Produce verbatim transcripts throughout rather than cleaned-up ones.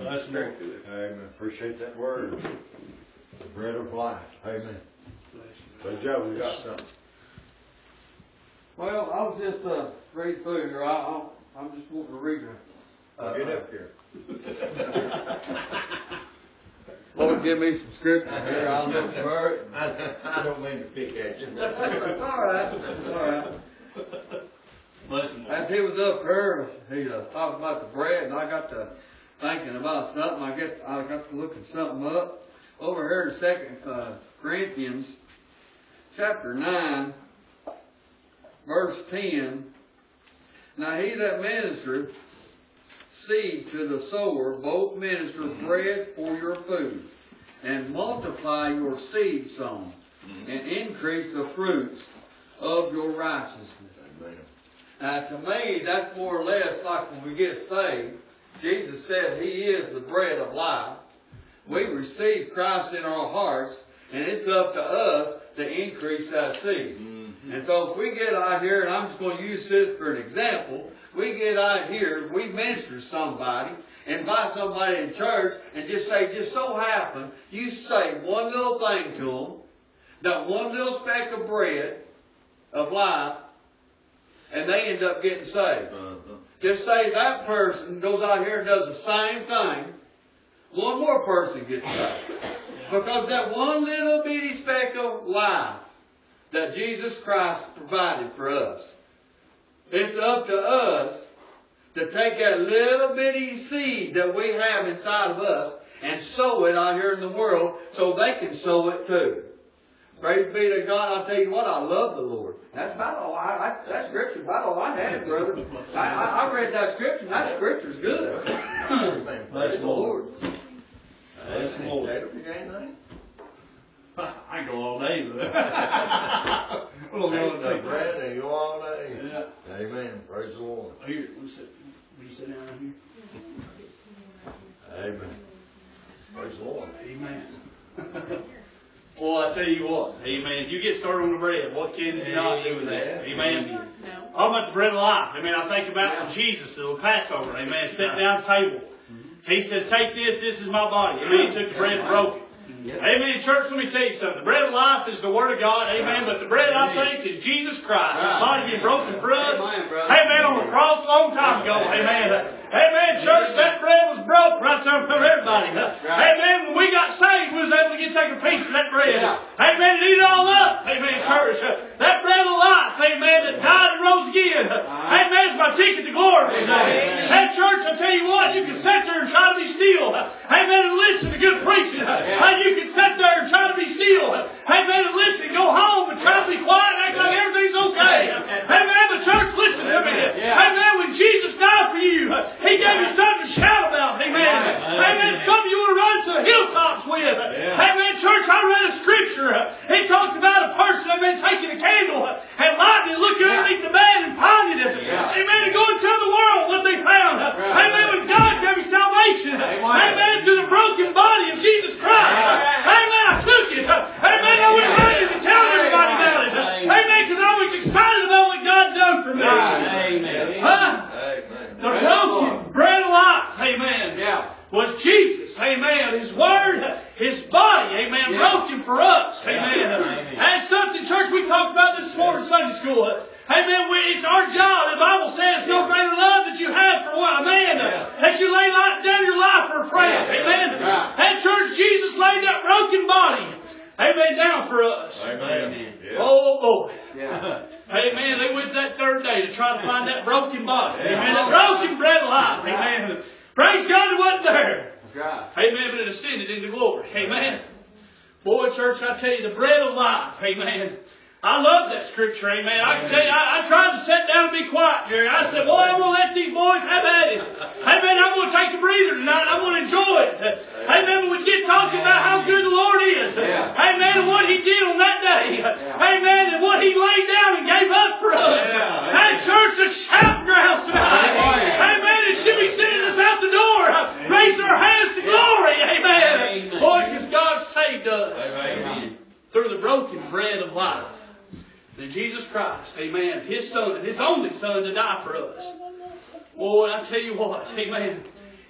That's very good. Amen. Appreciate that word. The bread of life. Amen. So Joe, we got something. Well, I was just uh, reading through here. I, I, I'm just wanting to read it. Uh, Get up here. Lord, give me some scripture here. I'll look for it. I, I don't mean to pick at you. All right. All right. Listen. As he was up here, he was uh, talking about the bread, and I got to thinking about something. I get, I got to looking something up over here in Second uh, Corinthians, chapter nine, verse ten. Now he that ministereth seed to the sower, both minister bread for your food, and multiply your seed sown, and increase the fruits of your righteousness. Amen. Now, to me, that's more or less like when we get saved. Jesus said He is the bread of life. We receive Christ in our hearts, and it's up to us to increase that seed. Mm-hmm. And so if we get out here, and I'm just going to use this for an example, we get out here, we minister to somebody, invite somebody in church, and just say, just so happen, you say one little thing to them, that one little speck of bread of life, and they end up getting saved. Uh-huh. Just say that person goes out here and does the same thing, one more person gets saved. Because that one little bitty speck of life that Jesus Christ provided for us, it's up to us to take that little bitty seed that we have inside of us and sow it out here in the world so they can sow it too. Praise be to God. I'll tell you what, I love the Lord. That's about all I, I that scripture's about all I had, brother. I, I, I read that scripture, and that scripture's good. Praise the Lord. Praise the Lord. You got anything? I go all day with it. We'll go the bread and go all day. Yeah. Amen. Praise the Lord. Oh, here, will you sit, will you sit down right here? Amen. Praise the Lord. Amen. Well, I tell you what, amen. You get started on the bread. What can you not do with that? Amen. No. How about the bread of life? Amen. I think about yeah. Jesus, the Passover. Amen. Sitting down at the table. Mm-hmm. He says, take this, this is my body. Amen. He took the bread and broke it. Yep. Amen. Church, let me tell you something. The bread of life is the Word of God. Amen. Right. But the bread, I think, is Jesus Christ. Right. His body being broken for us. Amen, Amen. On the cross a long time ago. Amen. Amen. Church, that bread was broke right there for everybody. Right. Amen. When we got saved, we was able to get take a piece of that bread. Yeah. Amen. And eat it all up. Amen, church. That bread of life. Amen. That died and rose again. Right. Amen. Is my ticket to glory. Amen. That church, I tell you what, you can sit there and try to be still. Amen. And listen to good preaching. Yeah. You can sit there and try to be still. Amen. And listen, go home and try to be quiet and act like everything's okay. Amen. But church, listen to me. Amen. When Jesus died for you, He gave you something to shout about. Amen. Amen. Something you want to run to the hilltops with. Amen. Church, I read a scripture. It talked about a person, amen, taking a candle and lighting it, looking underneath the bed and finding it. Amen. And going to the world what they found. Amen. When God gave me salvation. Amen. To the broken body of Jesus Christ. Amen. I took it. Amen. I went running and telling everybody about it. Amen. Because I was excited about what God done for me. Amen. Huh? The broken bread of life. Amen. Yeah. Was Jesus. Amen. His Word, His body. Amen. Yeah. Broken for us. Amen. Amen. That's something, church, we talked about this morning in Sunday school. Amen. It's our job. The Bible says no greater love that you have for one, a man, yeah. that you lay down your life for a friend. Yeah. Amen. Yeah. And church, Jesus laid that broken body, amen, down for us. Amen. Yeah. Oh, boy. Yeah. Amen. They went that third day to try to find that broken body. Yeah. Amen. That broken bread of life. Amen. Praise God, it wasn't there. God. Amen. But it ascended into glory. Amen. Boy, church, I tell you, the bread of life. Amen. I love that scripture, amen. I can tell you, I, I tried to sit down and be quiet, Jerry. I said, boy, I'm going to let these boys have at it. Amen. I'm going to take a breather tonight. I'm going to enjoy it. Amen. When we get talking about how good the Lord is. Yeah. Amen. And what He did on that day. Yeah. Amen. And what He laid down and gave up for us. Yeah. That church is shouting grounds tonight. Yeah. Amen. It should be sending us out the door. Amen. Raising our hands to glory. Amen. Amen. Boy, because God saved us. Amen. Through the broken bread of life. That Jesus Christ, amen, His Son, His only Son to die for us. Boy, I tell you what, amen,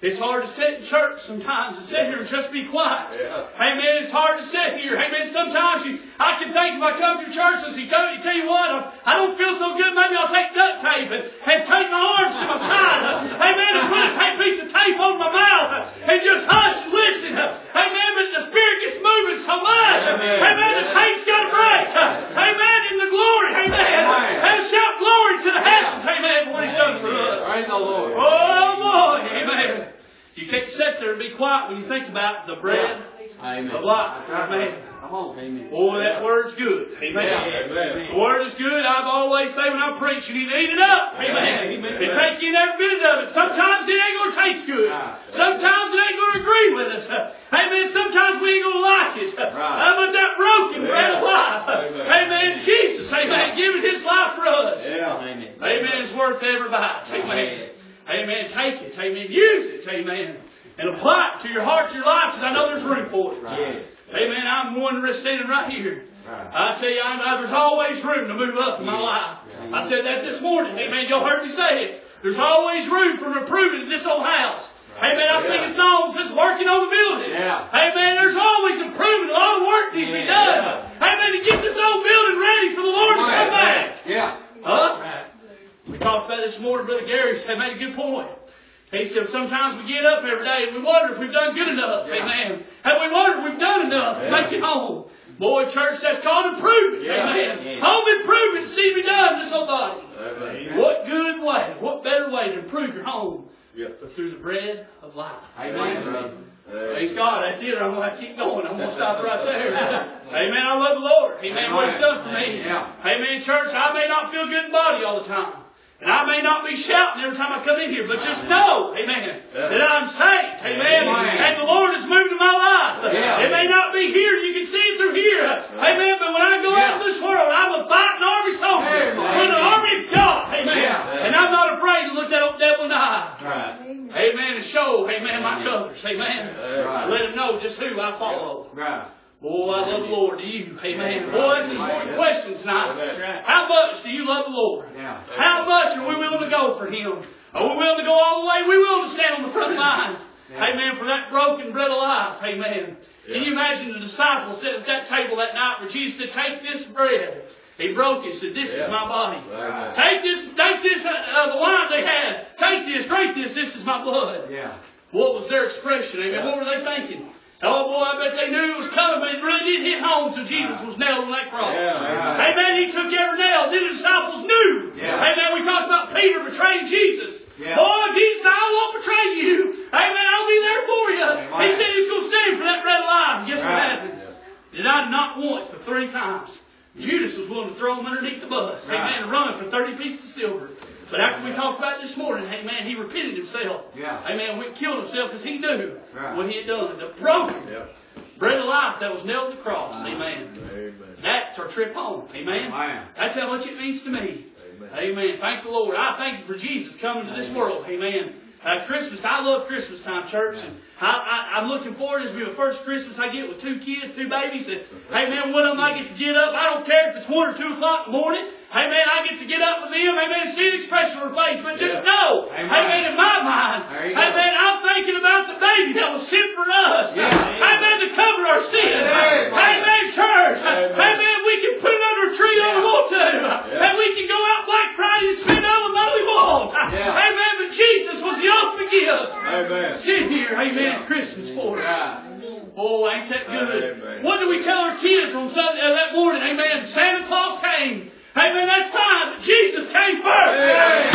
It's hard to sit in church sometimes and sit here and just be quiet. Yeah. Amen. It's hard to sit here. Amen. Sometimes you, I can think if I come to church and see, tell, tell you what, I, I don't feel so good. Maybe I'll take duct tape and, and tape my arms to my side. Amen. And put a tape, piece of tape over my mouth and just hush and listen. Amen. But the Spirit gets moving so much. Amen. Amen. The tape's got to break. Amen. In the glory. Amen. And shout glory to the heavens. Amen. For what He's done for us. Praise the Lord. Oh boy. Amen. You can't sit there and be quiet when you think about the bread Amen. of life. Amen. Come on, amen. Boy, that word's good. Amen. Yeah. Amen. The word is good. I've always say when I preach, you need to eat it up. Amen. Amen. And take in every bit of it. Sometimes it ain't going to taste good. Sometimes it ain't going to agree with us. Amen. Sometimes we ain't going to like it. Right. Uh, but that broken bread of life. Amen. Amen. Jesus. Amen. Giving His life for us. Yeah. Amen. Amen. It's worth every bite. Amen. Amen. Take it. Amen. Use it. Amen. And apply it to your heart, to your life, because I know there's room for it. Yes. Amen. I'm one standing right here. Right. I tell you, I know there's always room to move up in my life. Yes. I said that this morning. Amen. Y'all heard me say it. There's always room for improvement in this old house. Right. Amen. I yeah. sing a song that says working on the building. Yeah. Amen. There's always improvement. A lot of work needs to be done. Yeah. Amen. To get this old building ready for the Lord to come back. Yeah. Huh? Right. We talked about this morning. Brother Gary said, made a good point. He said, sometimes we get up every day and we wonder if we've done good enough. Yeah. Amen. And we wonder if we've done enough yeah. to make it home. Boy, church, that's called improvement. Yeah. Amen. Yeah. Home improvement see me done to somebody. Amen. What good way, what better way to improve your home yeah. but through the bread of life. Amen. Amen. Praise God. That's it. I'm going to keep going. I'm going to stop right there. Amen. I love the Lord. Amen. Amen. What He's done for me. Yeah. Amen. Church, I may not feel good in body all the time. And I may not be shouting every time I come in here, but just know, amen, yeah. that I'm saved, amen, amen, and the Lord has moved in my life. Yeah. It may not be here, you can see it through here, amen, but when I go yeah. out in this world, I'm a fighting army soldier for the army of God, amen, yeah. and I'm not afraid to look that old devil in the eye, right. amen, and show, amen, my colors, amen, right. let him know just who I follow. Right. Boy, I love the Lord. Do you? Amen. Boy, that's an important question tonight. How much do you love the Lord? How much are we willing to go for Him? Are we willing to go all the way? We're willing to stand on the front lines. Amen. For that broken bread of life. Amen. Can you imagine the disciples sitting at that table that night where Jesus said, take this bread. He broke it and said, this is my body. Take this, take this, uh, the wine they had. Take this, drink this. This is my blood. What was their expression? Amen. What were they thinking? Oh boy, I bet they knew it was coming, but it really didn't hit home until Jesus was nailed on that cross. Yeah, right. Amen. He took every nail. Then the disciples knew. Yeah. Amen. We talked about Peter betraying Jesus. Yeah. Boy, Jesus, I won't betray you. Amen. I'll be there for you. Amen. He said He's going to stand for that bread of life. Guess right. what happens? Yeah. Did I not once, but three times. Judas was willing to throw him underneath the bus. Right. Amen. And run for thirty pieces of silver. But after we talked about this morning, amen, he repented himself. Yeah. Amen. Went and killed himself because he knew right. what he had done. The broken yeah. bread of life that was nailed to the cross. Wow. Amen. Amen. That's our trip home. Amen. Wow. That's how much it means to me. Amen. Amen. Thank the Lord. I thank you for Jesus coming to this amen. world. Amen. Uh, Christmas, I love Christmas time, church, and I, I, I'm looking forward. This will be the first Christmas I get with two kids, two babies. And, hey man, one of them I get to get up. I don't care if it's one or two o'clock in the morning. Hey man, I get to get up with them. Hey man, see the expression on her face, but just yeah. know, Amen. Hey man, in my mind, hey man, I'm thinking about the baby that was sent for us. Yeah. Hey man, to cover our sins. Amen. Hey man, church. Amen. Hey man, we can put it under a tree yeah. if we want to, yeah. and we can go out Black Friday and spend all the money we want. Yeah. Hey man, but Jesus was the ultimate gift. Amen. Sit here, amen, yeah. Christmas for us. Yeah. Oh, ain't that good? Amen. What do we tell our kids on Sunday uh, that morning? Amen. Santa Claus came. Amen. That's fine, but Jesus came first. Amen.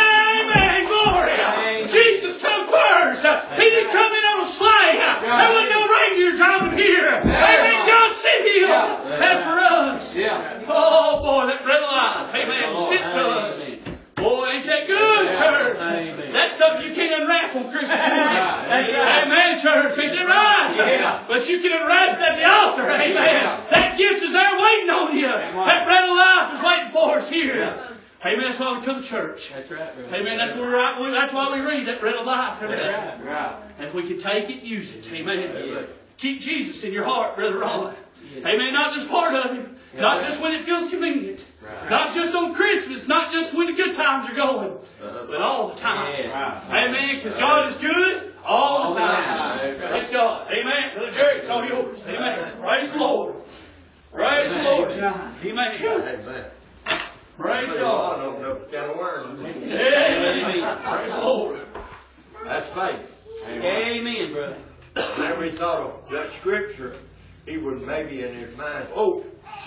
Amen. Glory. Amen. Jesus took first. Amen. He didn't come in on a sleigh. Yeah. There wasn't no reindeer driving here. Amen. Amen. God sent Him. Yeah. And for us. Yeah. Oh, boy, that bread of life. Amen. Sit to us. Boy, ain't that good, church? Amen. That's something you can't unwrap on Christmas morning. Amen, Amen church. Ain't that right? Yeah. But you can unwrap it at the altar. Amen. Yeah. That gift is there waiting on you. Amen. That bread of life is waiting for us here. Yeah. Amen. That's why we come to church. That's right. Brother. Amen. That's where we're at. That's why we read that bread of life every day. Right. Right. And if we can take it, use it. Amen. Amen. Keep Jesus in your heart, Brother Ron. Yeah. Amen. Not just part of Him. Yeah. Not just when it feels convenient. Right. Not just on Christmas. Not just when the good times are going. Uh-huh. But all the time. Yeah. Right. Amen. Because God is good. All the time. Praise God. Amen. Brother Jerry, it's all yours. Amen. Praise the Lord. Praise the Lord. Amen. Amen. Praise God. Open up a can of worms. Amen. Praise the Lord. That's faith. Amen, brother. Whenever he thought of that scripture, he would maybe in his mind hope,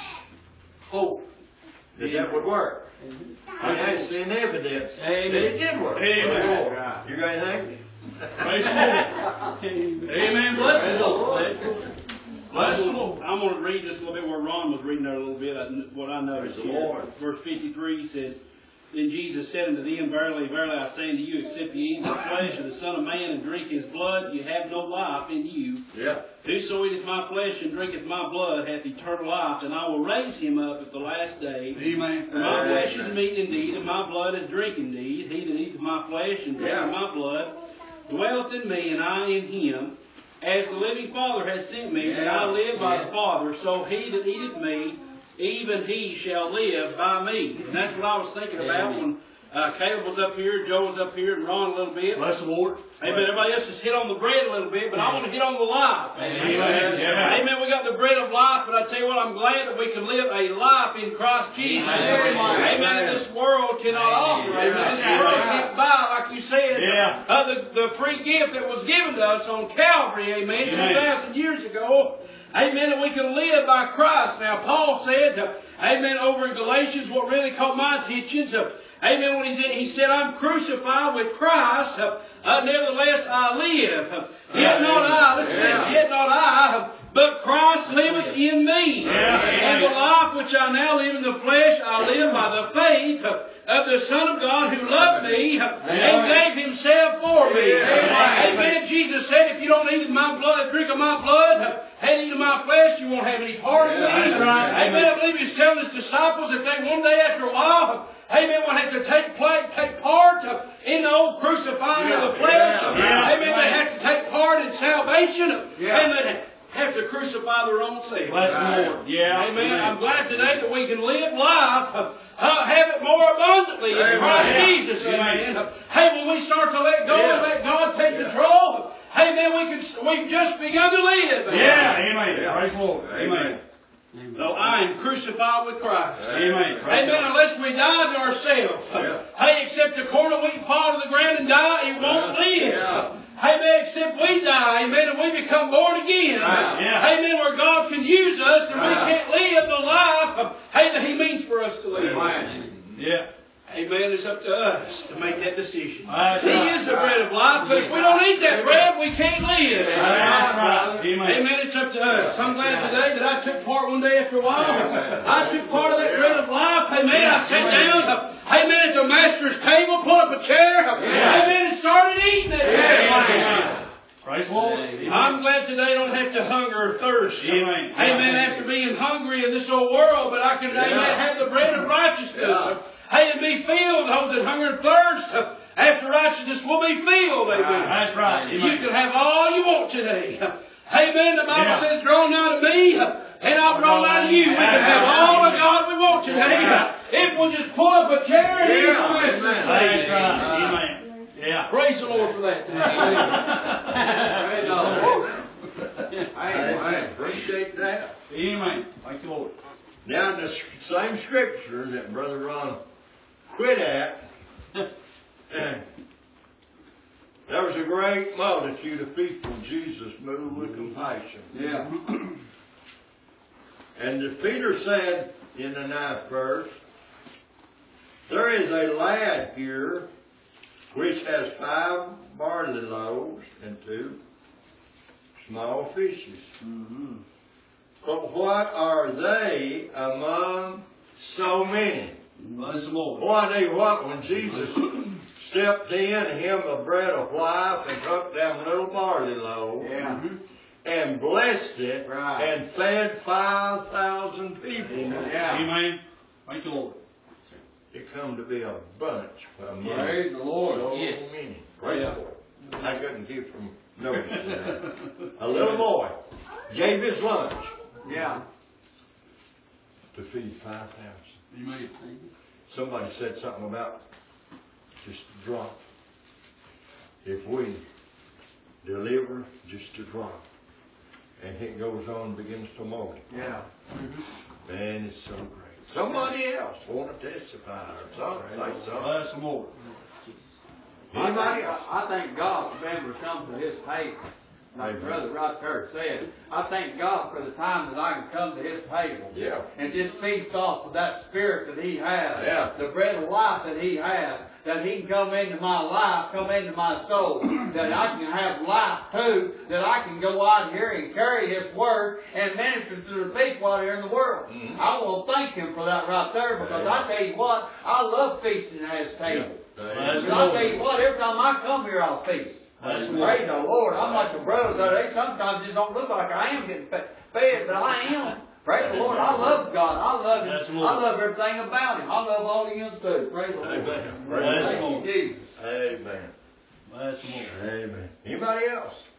hope that that would work. And that's in evidence that it did work. Amen. You got anything? Praise the Lord. Amen. Bless the Lord. Bless the Lord. I'm going to read this a little bit where Ron was reading there a little bit. What I noticed Praise the here. Lord. Verse fifty-three says, Then Jesus said unto them, Verily, verily, I say unto you, except ye eat the flesh of the Son of Man and drink his blood, ye have no life in you. Yeah. Whoso eateth my flesh and drinketh my blood hath eternal life, and I will raise him up at the last day. Amen. For my flesh is meat indeed, and my blood is drink indeed. He that eateth my flesh and drinketh Yeah. my blood dwelleth in me, and I in him. As the living Father hath sent me, and I live by Yeah. the Father, so he that eateth me, even he shall live by me. And that's what I was thinking about when uh, Caleb was up here, Joe was up here, and Ron a little bit. Bless the Lord. Amen. Everybody else just hit on the bread a little bit, but I want to hit on the life. Amen. Amen. Amen. We got the bread of life, but I tell you what, I'm glad that we can live a life in Christ Jesus. Amen. Amen. Amen. This world cannot offer. Amen. This Yeah. world can't buy, like you said, Yeah. uh, the, the free gift that was given to us on Calvary. Amen. Amen. two thousand years ago. Amen. And we can live by Christ. Now, Paul said, uh, amen, over in Galatians, what really caught my attention, uh, amen, when he said, he said, I'm crucified with Christ, uh, uh, nevertheless I live. Uh, yet not I, listen to this, yet not I, but Christ liveth in me. And the life which I now live in the flesh, I live by the faith uh, of the Son of God who loved me uh, and gave himself for me. Amen. Amen. Jesus said, if you don't eat of my blood, drink of my blood, uh, and eat of my flesh, you won't have any part of me. That's right. Amen. I believe he's telling his disciples that they one day after a while, amen, will have to take place, take part uh, in the old crucifying of the flesh. Yeah. Yeah. Amen. They have to take part in salvation. Yeah. And they have to crucify their own self. Bless the Lord. Yeah. Amen. I'm glad today that we can live life, uh, have it more abundantly in Amen. Christ Yeah. Jesus. Amen. Amen. Hey, when we start to let go Yeah. and let God take Yeah. control, hey, then we can, we've just begun to live. Amen. Yeah. Amen. Yeah. Praise the Lord. Amen. So I am crucified with Christ. Amen. Praise Amen. God. Unless we die to ourselves. Yeah. Hey, except the corn of wheat fall to the ground and die, it won't Yeah. live. Yeah. Amen. Except we die, amen, and we become born again. Right. Yeah. Amen. Where God can use us and we Right. can't live the life, hey, that He means for us to live. Yeah. Amen. It's up to us to make that decision. That's He right. is the bread of life, but if we don't eat that bread, we can't live. That's right. Amen. Amen. It's up to us. I'm glad today that I took part one day after a while. I took part of that bread of life. Amen. I sat down. Amen. At the master's table, pulled up a chair. Amen. And started eating it. Amen. Praise the Lord. I'm glad today I don't have to hunger or thirst. Amen. Amen. After being hungry in this old world, but I can amen, Yeah. have the bread of righteousness. Yeah. Hey, and be filled. Those that hunger and thirst after righteousness will be filled. Amen. That's right. You Amen. can have all you want today. Amen. The Bible Yeah. says, draw nigh to me, and I'll draw nigh to you. We can have all the God we want today. Yeah. If we'll just pull up a chair and eat Yeah. some Master's Amen. table. That's right. Amen. Yeah. Praise the Lord for that today. Praise the Lord. I appreciate that. Amen. Thank you, Lord. Now, in the s- same scripture that Brother Ron quit at, there was a great multitude of people Jesus moved with compassion. Yeah. And Peter said in the ninth verse, there is a lad here which has five barley loaves and two small fishes. Mm-hmm. But what are they among so many? Bless the Lord. Boy, I tell you what, when Jesus stepped in, him the bread of life, and took them little barley loaves, Yeah. and blessed it, Right. and fed five thousand people. Yeah. Amen. Thank you, Lord. It come to be a bunch of money. Praise the Lord. So Yeah. many. Praise Yeah. the Lord. I couldn't keep from noticing that. A little boy gave his lunch Yeah. to feed five thousand. Amen. Somebody said something about just drop. If we deliver just a drop. And it goes on and begins to multiply. Yeah. Man, it's so great. Somebody else want to testify or something, say something. Bless the Lord. Anybody I, else? I thank God for being able to come to His table. Like Amen. Brother Rod Kirk said, I thank God for the time that I can come to His table. Yeah. And just feast off of that Spirit that He has. Yeah. The bread of life that He has. That He can come into my life, come into my soul. That I can have life too. That I can go out here and carry His Word and minister to the people out here in the world. Mm-hmm. I want to thank Him for that right there, because Amen. I tell you what, I love feasting at His table. Yeah. Because I tell you what, every time I come here, I'll feast. Bless the Praise Lord. the Lord. I'm like the brothers that they sometimes just don't look like I am getting fed, but I am. Praise the Lord. I love God. I love Bless the Him. Lord. I love everything about Him. I love all He is too. Praise the Lord. Amen. Bless the Thank Lord. you, Jesus. Amen. Bless the Lord. Amen. Anybody else?